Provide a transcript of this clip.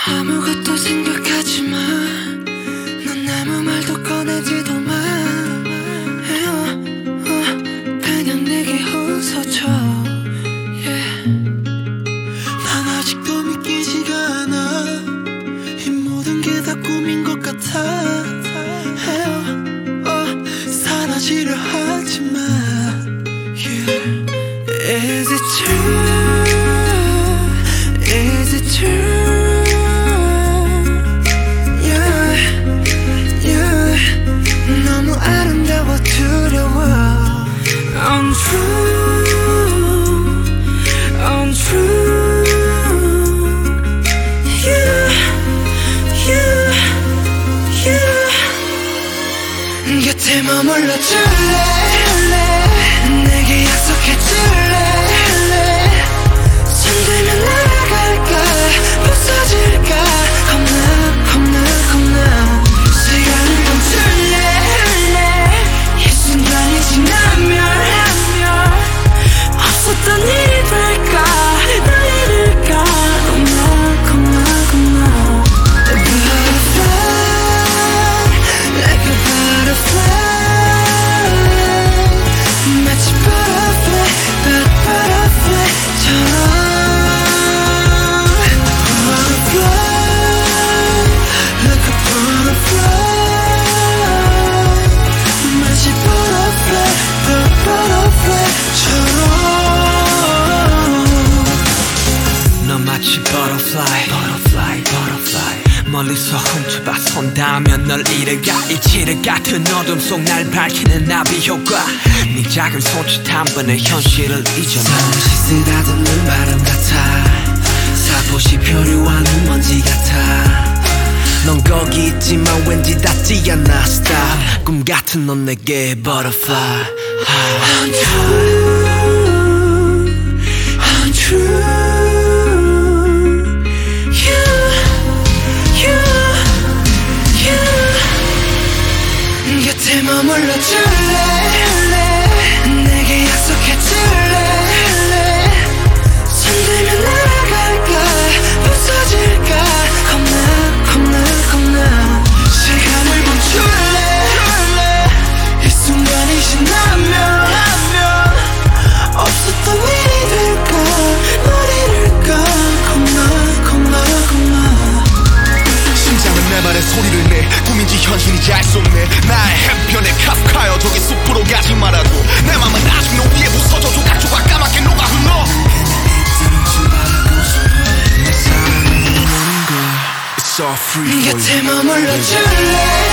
아무것도 생각하지 마. 넌 아무 말도 꺼내지도 마. 그냥 내게 웃어줘. 난 아직도 믿기지가 않아. 이 모든 게 다 꿈인 것 같아. 사라지려 하지 마. Is it true? Is it true? Yeah. 너무 아름다워 두려워. Untrue, untrue. 곁에 머물러 줄래? 내게 약속해 줄래? 손들면 날아갈까? 부서질까? 겁나 시간을 멈출래? 이 순간이 지나면 없었던 일이 될까? 날 잃을까? 겁나 마치 넌 마치 butterfly 멀리서 훔쳐봐 손 닿으면 널 잃어가 이치를 같은 어둠 속 날 밝히는 나비 효과 네 작은 손짓 한 번에 현실을 잊어놔 잠시 쓰다듬는 바람 같아 살포시 표류하는 먼지 같아 넌 거기 있지만 왠지 닿지 않아 Stop 꿈 같은 넌 내게 butterfly Untrue 곁에 머물러 줄래? 내게 약속해 줄래? 손들면 날아갈까? 부서질까? 겁나 시간을 멈출래? 이 순간이 지나면 없었던 일이 될까? 널 잃을까? 겁나 심장은 내 말에 소리를 내 꿈인지 현실인지 알 수 없네 나의 해변에 카프카여 저기 숲으로 가지 말라고 내 맘은 아직 너 위에 부서져 조각조각 까맣게 녹아 흘러 내 사랑은 오는 걸 It's all free for you 곁에 머물러 줄래?